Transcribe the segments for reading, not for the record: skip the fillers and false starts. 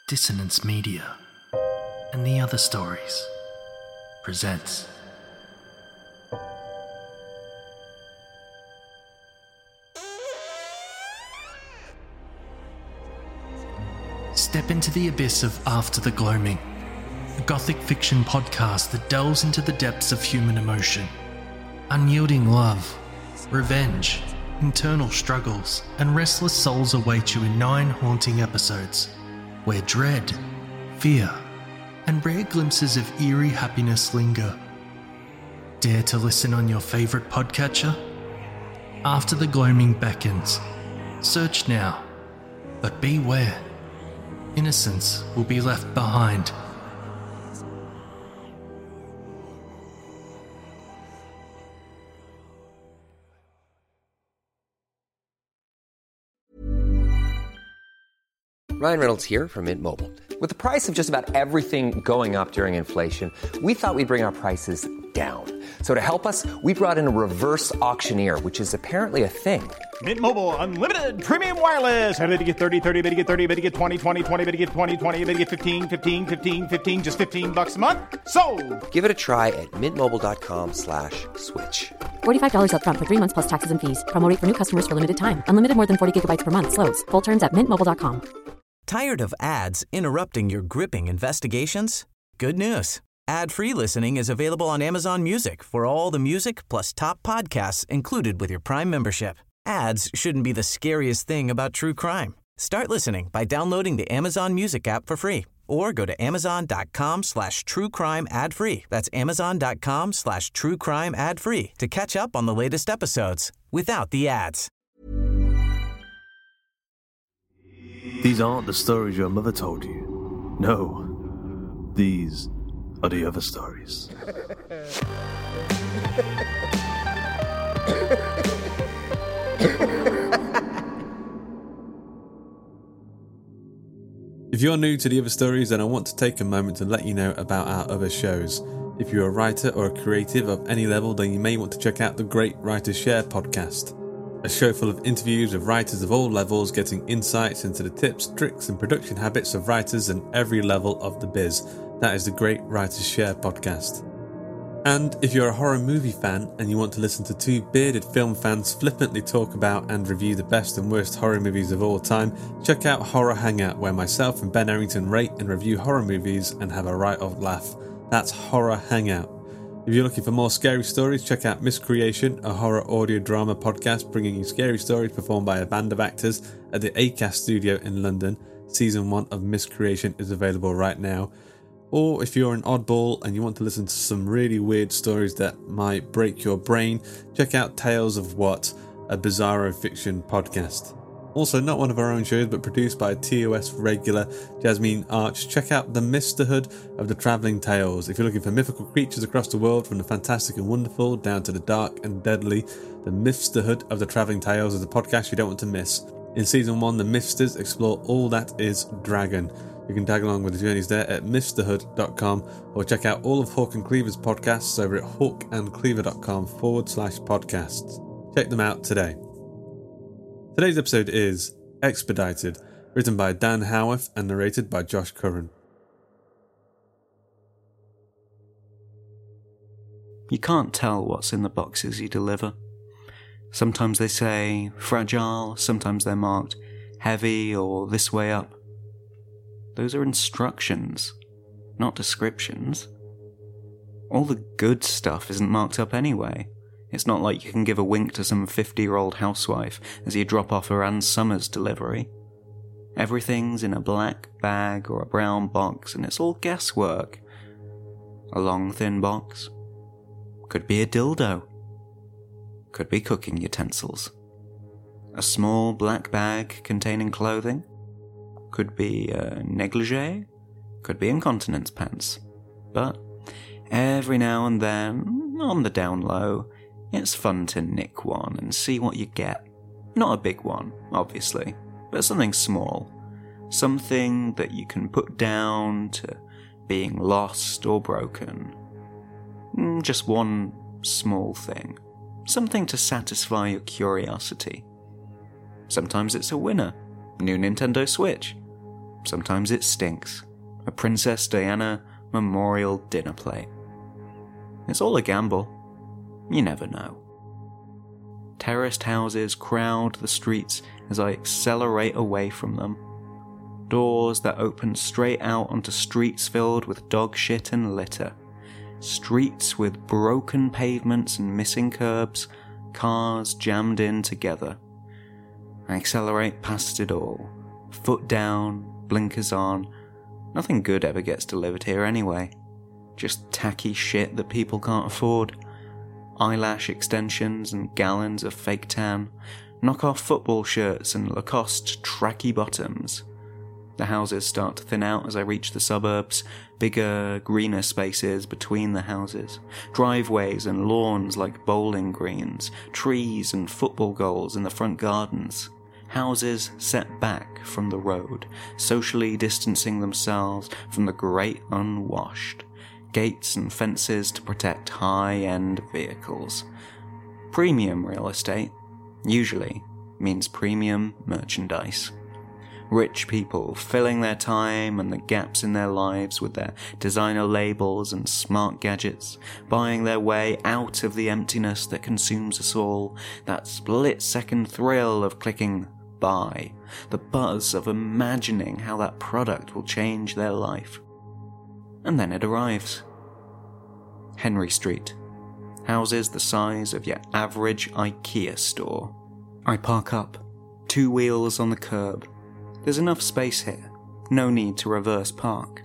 Dissonance Media and the Other Stories presents Step into the abyss of After the Gloaming, a gothic fiction podcast that delves into the depths of human emotion. Unyielding love, revenge, internal struggles, and restless souls await you in 9 haunting episodes, where dread, fear, and rare glimpses of eerie happiness linger. Dare to listen on your favourite podcatcher? After the Gloaming beckons. Search now, but beware. Innocence will be left behind. Ryan Reynolds here from Mint Mobile. With the price of just about everything going up during inflation, we thought we'd bring our prices down. So to help us, we brought in a reverse auctioneer, which is apparently a thing. Mint Mobile Unlimited Premium Wireless. How to get 30, 30, bit to get 30, bit to get 20, 20, 20, bit to get 20, 20, bit to get 15, 15, 15, 15, just $15 a month? Sold! Give it a try at mintmobile.com/switch. $45 up front for 3 months plus taxes and fees. Promo rate for new customers for limited time. Unlimited more than 40 gigabytes per month. Slows full terms at mintmobile.com. Tired of ads interrupting your gripping investigations? Good news. Ad-free listening is available on Amazon Music for all the music plus top podcasts included with your Prime membership. Ads shouldn't be the scariest thing about true crime. Start listening by downloading the Amazon Music app for free or go to amazon.com/truecrime ad-free. That's amazon.com/truecrime ad-free to catch up on the latest episodes without the ads. These aren't the stories your mother told you. No, these are the other stories. If you're new to the other stories, then I want to take a moment to let you know about our other shows. If you're a writer or a creative of any level, then you may want to check out the Great Writers Share podcast. A show full of interviews with writers of all levels, getting insights into the tips, tricks and production habits of writers in every level of the biz. That is the Great Writers Share podcast. And if you're a horror movie fan and you want to listen to 2 bearded film fans flippantly talk about and review the best and worst horror movies of all time, check out Horror Hangout, where myself and Ben Errington rate and review horror movies and have a right old laugh. That's Horror Hangout. If you're looking for more scary stories, check out Miscreation, a horror audio drama podcast bringing you scary stories performed by a band of actors at the Acast studio in London. Season 1 of Miscreation is available right now. Or if you're an oddball and you want to listen to some really weird stories that might break your brain, check out Tales of What, a bizarro fiction podcast. Also, not one of our own shows, but produced by TOS regular Jasmine Arch. Check out The Misterhood of the Travelling Tales. If you're looking for mythical creatures across the world, from the fantastic and wonderful down to the dark and deadly, The Misterhood of the Travelling Tales is a podcast you don't want to miss. In Season 1, the Misters explore all that is dragon. You can tag along with the journeys there at misterhood.com or check out all of Hawk and Cleaver's podcasts over at hawkandcleaver.com/podcasts. Check them out today. Today's episode is Expedited, written by Dan Howarth and narrated by Josh Curran. You can't tell what's in the boxes you deliver. Sometimes they say fragile, sometimes they're marked heavy or this way up. Those are instructions, not descriptions. All the good stuff isn't marked up anyway. It's not like you can give a wink to some 50-year-old housewife as you drop off her Ann Summers delivery. Everything's in a black bag or a brown box, and it's all guesswork. A long, thin box. Could be a dildo. Could be cooking utensils. A small black bag containing clothing. Could be a negligee. Could be incontinence pants. But every now and then, on the down low, it's fun to nick one and see what you get. Not a big one, obviously, but something small. Something that you can put down to being lost or broken. Just one small thing. Something to satisfy your curiosity. Sometimes it's a winner. New Nintendo Switch. Sometimes it stinks. A Princess Diana memorial dinner plate. It's all a gamble. You never know. Terraced houses crowd the streets as I accelerate away from them. Doors that open straight out onto streets filled with dog shit and litter. Streets with broken pavements and missing curbs, cars jammed in together. I accelerate past it all, foot down, blinkers on. Nothing good ever gets delivered here anyway. Just tacky shit that people can't afford. Eyelash extensions and gallons of fake tan, knock-off football shirts and Lacoste tracky bottoms. The houses start to thin out as I reach the suburbs, bigger, greener spaces between the houses, driveways and lawns like bowling greens, trees and football goals in the front gardens. Houses set back from the road, socially distancing themselves from the great unwashed. Gates and fences to protect high-end vehicles. Premium real estate usually means premium merchandise. Rich people filling their time and the gaps in their lives with their designer labels and smart gadgets, buying their way out of the emptiness that consumes us all, that split-second thrill of clicking buy, the buzz of imagining how that product will change their life. And then it arrives. Henry Street. Houses the size of your average IKEA store. I park up, 2 wheels on the curb. There's enough space here, no need to reverse park.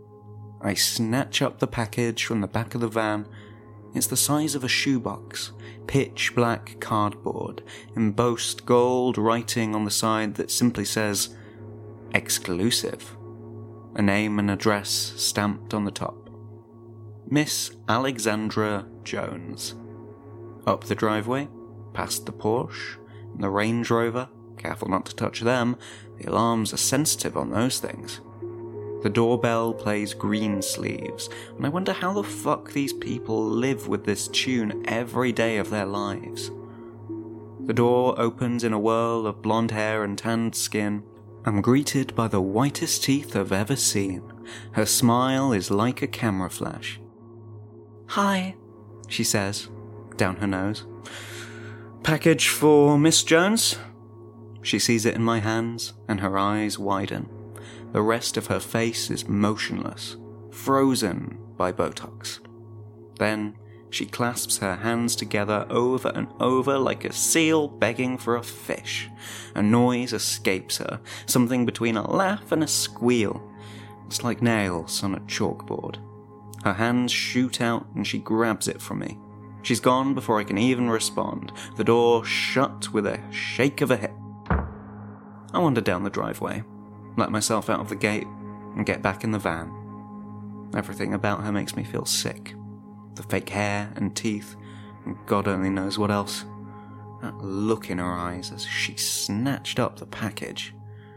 I snatch up the package from the back of the van. It's the size of a shoebox, pitch black cardboard, embossed gold writing on the side that simply says, exclusive. A name and address stamped on the top. Miss Alexandra Jones. Up the driveway, past the Porsche, and the Range Rover, careful not to touch them, the alarms are sensitive on those things. The doorbell plays Greensleeves, and I wonder how the fuck these people live with this tune every day of their lives. The door opens in a whirl of blonde hair and tanned skin. I'm greeted by the whitest teeth I've ever seen. Her smile is like a camera flash. "Hi," she says, down her nose. "Package for Miss Jones?" She sees it in my hands, and her eyes widen. The rest of her face is motionless, frozen by Botox. Then she clasps her hands together over and over like a seal begging for a fish. A noise escapes her, something between a laugh and a squeal. It's like nails on a chalkboard. Her hands shoot out and she grabs it from me. She's gone before I can even respond, the door shut with a shake of a hip. I wander down the driveway, let myself out of the gate, and get back in the van. Everything about her makes me feel sick. The fake hair and teeth, and God only knows what else. That look in her eyes as she snatched up the package.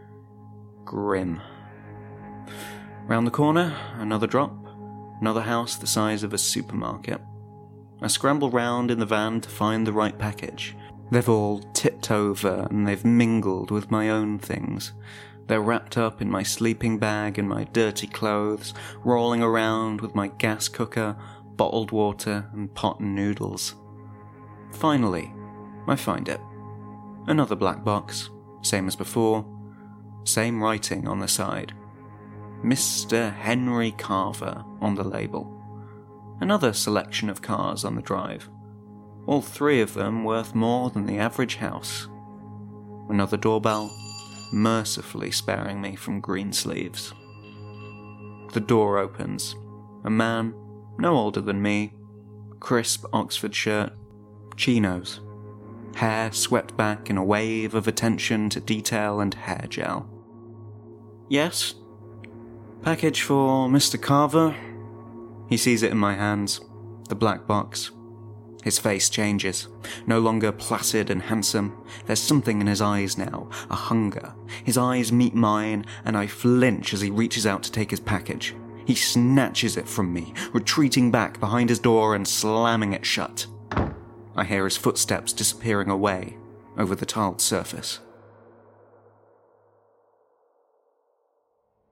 Grim. Round the corner, another drop, another house the size of a supermarket. I scramble round in the van to find the right package. They've all tipped over and they've mingled with my own things. They're wrapped up in my sleeping bag and my dirty clothes, rolling around with my gas cooker, bottled water and pot and noodles. Finally, I find it. Another black box, same as before, same writing on the side. Mr. Henry Carver on the label. Another selection of cars on the drive. All 3 of them worth more than the average house. Another doorbell, mercifully sparing me from Greensleeves. The door opens. A man, no older than me, crisp Oxford shirt, chinos, hair swept back in a wave of attention to detail and hair gel. "Yes? Package for Mr. Carver?" He sees it in my hands, the black box. His face changes, no longer placid and handsome. There's something in his eyes now, a hunger. His eyes meet mine, and I flinch as he reaches out to take his package. He snatches it from me, retreating back behind his door and slamming it shut. I hear his footsteps disappearing away over the tiled surface.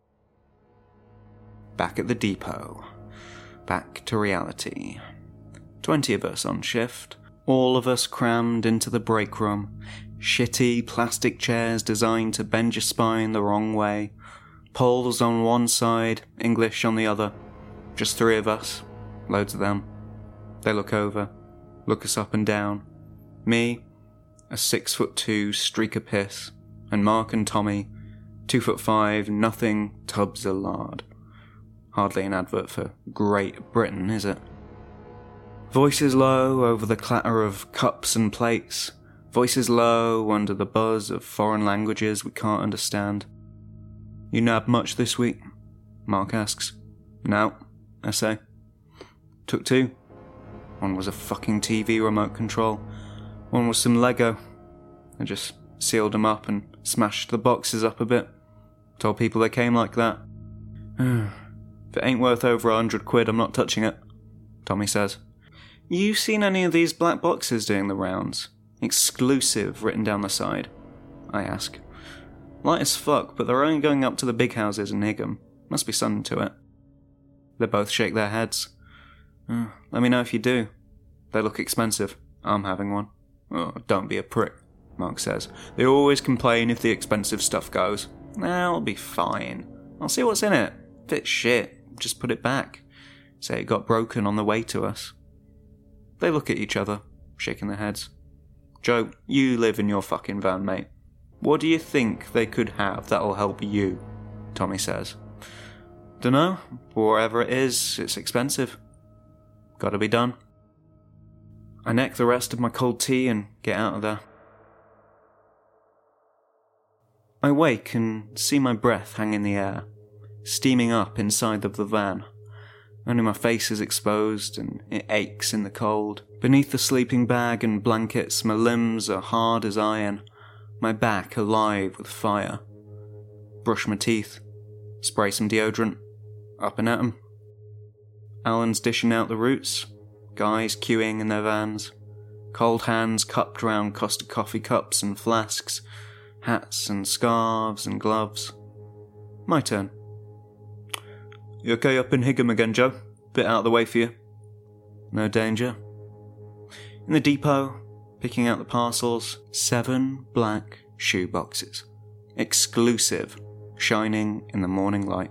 Back at the depot. Back to reality. 20 of us on shift, all of us crammed into the break room. Shitty plastic chairs designed to bend your spine the wrong way. Poles on one side, English on the other. Just 3 of us. Loads of them. They look over, look us up and down. Me, a 6'2" streak of piss, and Mark and Tommy, 2'5", nothing tubs of lard. Hardly an advert for Great Britain, is it? Voices low over the clatter of cups and plates. Voices low under the buzz of foreign languages we can't understand. You nabbed much this week? Mark asks. No, I say. Took 2. One was a fucking TV remote control. One was some Lego. I just sealed them up and smashed the boxes up a bit. Told people they came like that. If it ain't worth over £100, I'm not touching it, Tommy says. You seen any of these black boxes doing the rounds? Exclusive written down the side, I ask. Light as fuck, but they're only going up to the big houses in Higham. Must be something to it. They both shake their heads. Let me know if you do. They look expensive. I'm having one. Oh, don't be a prick, Mark says. They always complain if the expensive stuff goes. I'll be fine. I'll see what's in it. If it's shit, just put it back. Say it got broken on the way to us. They look at each other, shaking their heads. Joe, you live in your fucking van, mate. What do you think they could have that'll help you? Tommy says. Dunno. Whatever it is, it's expensive. Gotta be done. I neck the rest of my cold tea and get out of there. I wake and see my breath hang in the air, steaming up inside of the van. Only my face is exposed and it aches in the cold. Beneath the sleeping bag and blankets, my limbs are hard as iron, my back alive with fire. Brush my teeth, spray some deodorant, up and at 'em. Alan's dishing out the roots, guys queuing in their vans, cold hands cupped round Costa coffee cups and flasks, hats and scarves and gloves. My turn. You okay up in Higham again, Joe? Bit out of the way for you. No danger. In the depot, picking out the parcels, 7 black shoe boxes. Exclusive, shining in the morning light.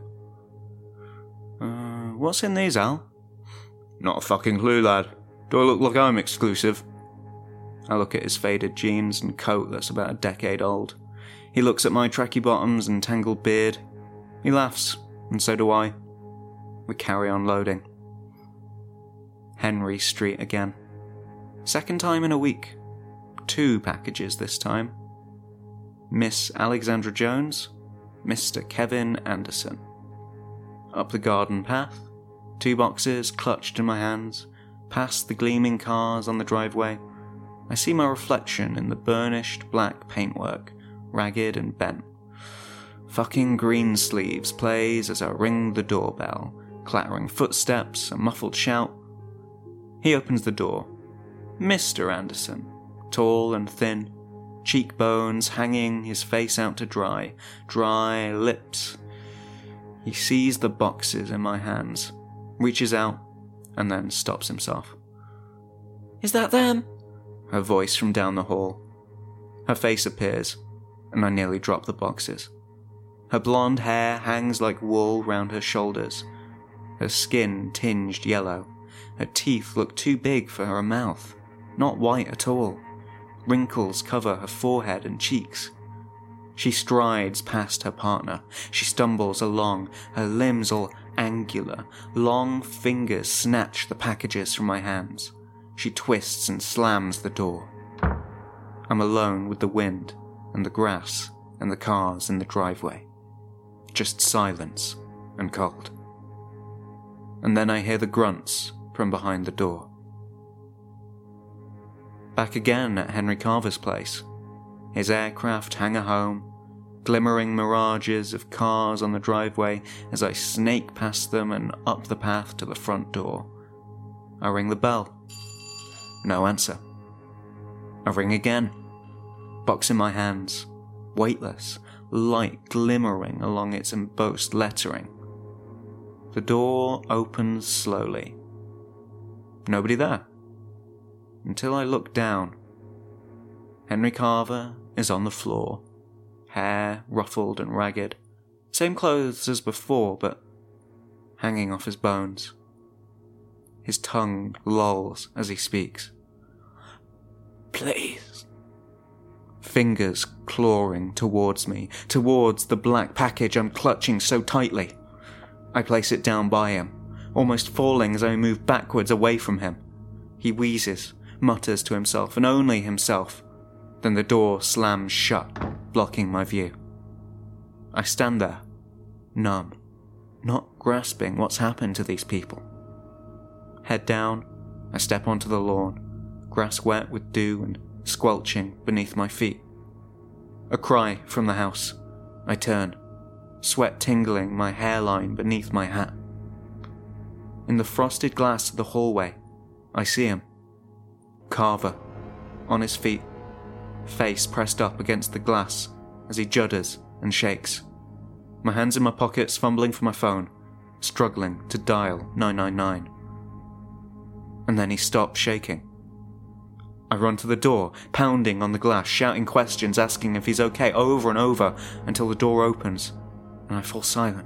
What's in these, Al? Not a fucking clue, lad. Do I look like I'm exclusive? I look at his faded jeans and coat that's about a decade old. He looks at my tracky bottoms and tangled beard. He laughs, and so do I. We carry on loading. Henry Street again. Second time in a week. 2 packages this time. Miss Alexandra Jones, Mr. Kevin Anderson. Up the garden path, 2 boxes clutched in my hands, past the gleaming cars on the driveway. I see my reflection in the burnished black paintwork, ragged and bent. Fucking Greensleeves plays as I ring the doorbell, clattering footsteps, a muffled shout. He opens the door. Mr. Anderson, tall and thin, cheekbones hanging, his face out to dry lips. He sees the boxes in my hands, reaches out, and then stops himself. Is that them? Her voice from down the hall. Her face appears, and I nearly drop the boxes. Her blonde hair hangs like wool round her shoulders, her skin tinged yellow. Her teeth look too big for her mouth, not white at all. Wrinkles cover her forehead and cheeks. She strides past her partner. She stumbles along, her limbs all angular. Long fingers snatch the packages from my hands. She twists and slams the door. I'm alone with the wind and the grass and the cars in the driveway. Just silence and cold. And then I hear the grunts from behind the door. Back again at Henry Carver's place. His aircraft hangar home, glimmering mirages of cars on the driveway as I snake past them and up the path to the front door. I ring the bell. No answer. I ring again. Box in my hands, weightless, light glimmering along its embossed lettering. The door opens slowly. Nobody there. Until I look down. Henry Carver is on the floor, hair ruffled and ragged, same clothes as before, but hanging off his bones. His tongue lolls as he speaks. Please. Fingers clawing towards me, towards the black package I'm clutching so tightly. I place it down by him, almost falling as I move backwards away from him. He wheezes, mutters to himself, and only himself. Then the door slams shut, blocking my view. I stand there, numb, not grasping what's happened to these people. Head down, I step onto the lawn, grass wet with dew and squelching beneath my feet. A cry from the house. I turn, sweat tingling my hairline beneath my hat. In the frosted glass of the hallway, I see him. Carver, on his feet, face pressed up against the glass as he judders and shakes. My hands in my pockets, fumbling for my phone, struggling to dial 999. And then he stops shaking. I run to the door, pounding on the glass, shouting questions, asking if he's okay, over and over, until the door opens, and I fall silent.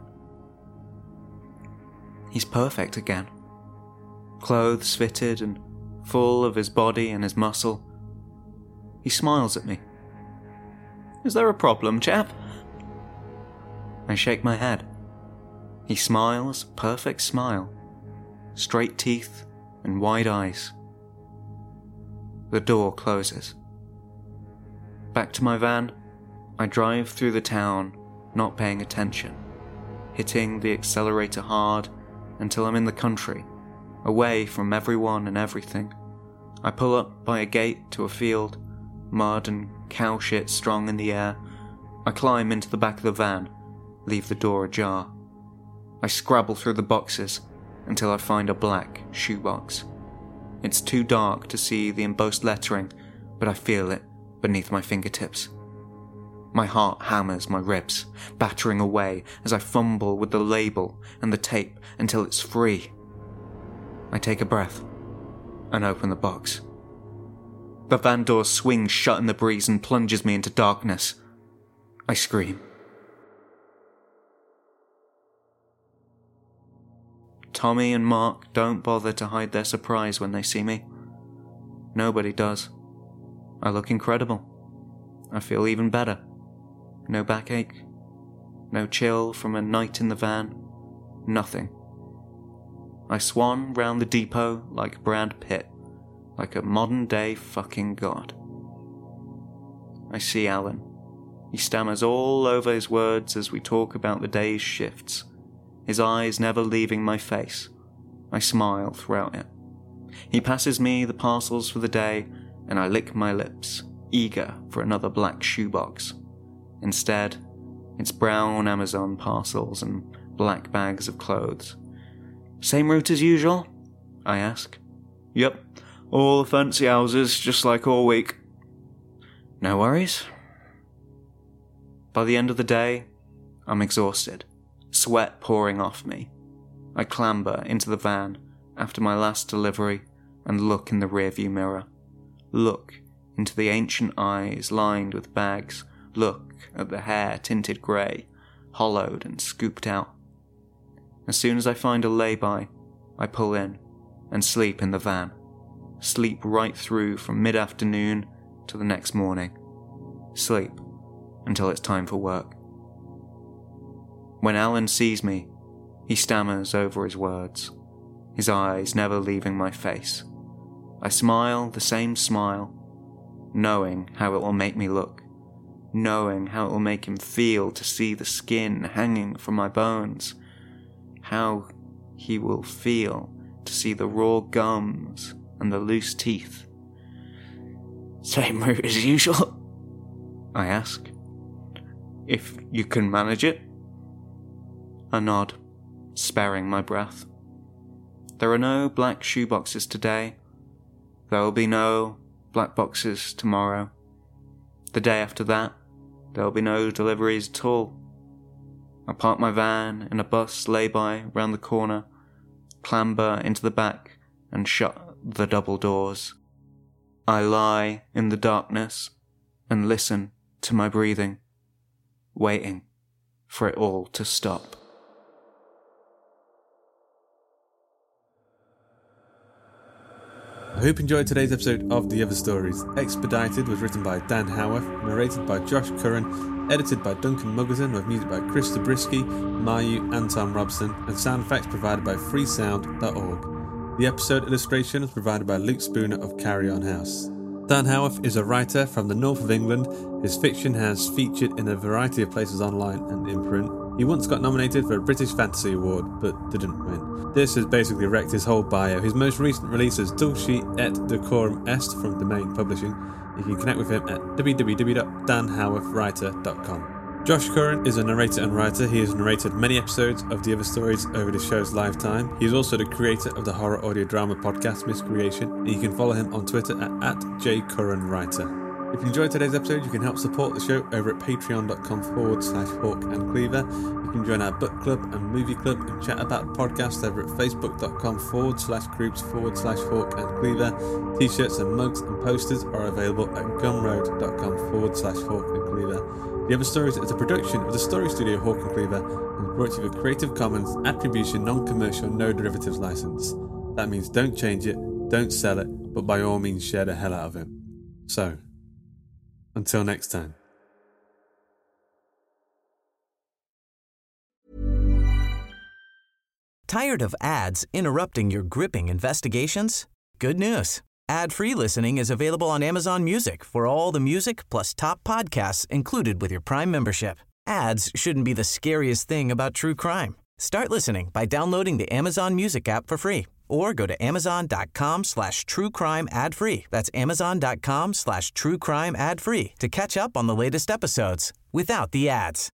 He's perfect again. Clothes fitted and full of his body and his muscle. He smiles at me. Is there a problem, chap? I shake my head. He smiles, perfect smile. Straight teeth and wide eyes. The door closes. Back to my van, I drive through the town, not paying attention, hitting the accelerator hard until I'm in the country, away from everyone and everything. I pull up by a gate to a field, mud and cow shit strong in the air. I climb into the back of the van, leave the door ajar. I scrabble through the boxes until I find a black shoebox. It's too dark to see the embossed lettering, but I feel it beneath my fingertips. My heart hammers my ribs, battering away as I fumble with the label and the tape until it's free. I take a breath and open the box. The van door swings shut in the breeze and plunges me into darkness. I scream. Tommy and Mark don't bother to hide their surprise when they see me. Nobody does. I look incredible. I feel even better. No backache. No chill from a night in the van. Nothing. I swan round the depot like Brad Pitt, like a modern-day fucking god. I see Alan. He stammers all over his words as we talk about the day's shifts, his eyes never leaving my face. I smile throughout it. He passes me the parcels for the day, and I lick my lips, eager for another black shoebox. Instead, it's brown Amazon parcels and black bags of clothes. Same route as usual? I ask. Yep, all the fancy houses, just like all week. No worries. By the end of the day, I'm exhausted, sweat pouring off me. I clamber into the van after my last delivery and look in the rearview mirror. Look into the ancient eyes lined with bags. Look at the hair tinted grey, hollowed and scooped out. As soon as I find a lay-by, I pull in and sleep in the van. Sleep right through from mid-afternoon to the next morning. Sleep until it's time for work. When Alan sees me, he stammers over his words, his eyes never leaving my face. I smile the same smile, knowing how it will make me look, knowing how it will make him feel to see the skin hanging from my bones, how he will feel to see the raw gums and the loose teeth. Same route as usual? I ask. If you can manage it? I nod, sparing my breath. There are no black shoeboxes today. There will be no black boxes tomorrow. The day after that, there will be no deliveries at all. I park my van in a bus lay-by round the corner, clamber into the back and shut the double doors. I lie in the darkness and listen to my breathing, waiting for it all to stop. I hope you enjoyed today's episode of The Other Stories. Expedited was written by Dan Howarth, narrated by Josh Curran, edited by Duncan Muggerton, with music by Chris Zabriskie, Mayu and Tom Robson, and sound effects provided by freesound.org. The episode illustration was provided by Luke Spooner of Carry On House. Dan Howarth is a writer from the north of England. His fiction has featured in a variety of places online and in print. He once got nominated for a British Fantasy Award, but didn't win. This has basically wrecked his whole bio. His most recent release is Dulci et Decorum Est from Domain Publishing. You can connect with him at www.danhowarthwriter.com. Josh Curran is a narrator and writer. He has narrated many episodes of The Other Stories over the show's lifetime. He is also the creator of the horror audio drama podcast Miscreation, and you can follow him on Twitter at @jcurranwriter. If you enjoyed today's episode, you can help support the show over at patreon.com/Hawk and Cleaver. You can join our book club and movie club and chat about the podcast over at facebook.com/groups/Hawk and Cleaver. T-shirts and mugs and posters are available at gumroad.com/Hawk and Cleaver. The Other Stories is a production of the Story Studio Hawk and Cleaver and brought to you with Creative Commons Attribution Non-Commercial No Derivatives License. That means don't change it, don't sell it, but by all means share the hell out of it. So, until next time. Tired of ads interrupting your gripping investigations? Good news. Ad-free listening is available on Amazon Music for all the music plus top podcasts included with your Prime membership. Ads shouldn't be the scariest thing about true crime. Start listening by downloading the Amazon Music app for free or go to amazon.com/truecrime ad-free. That's amazon.com/truecrime ad-free to catch up on the latest episodes without the ads.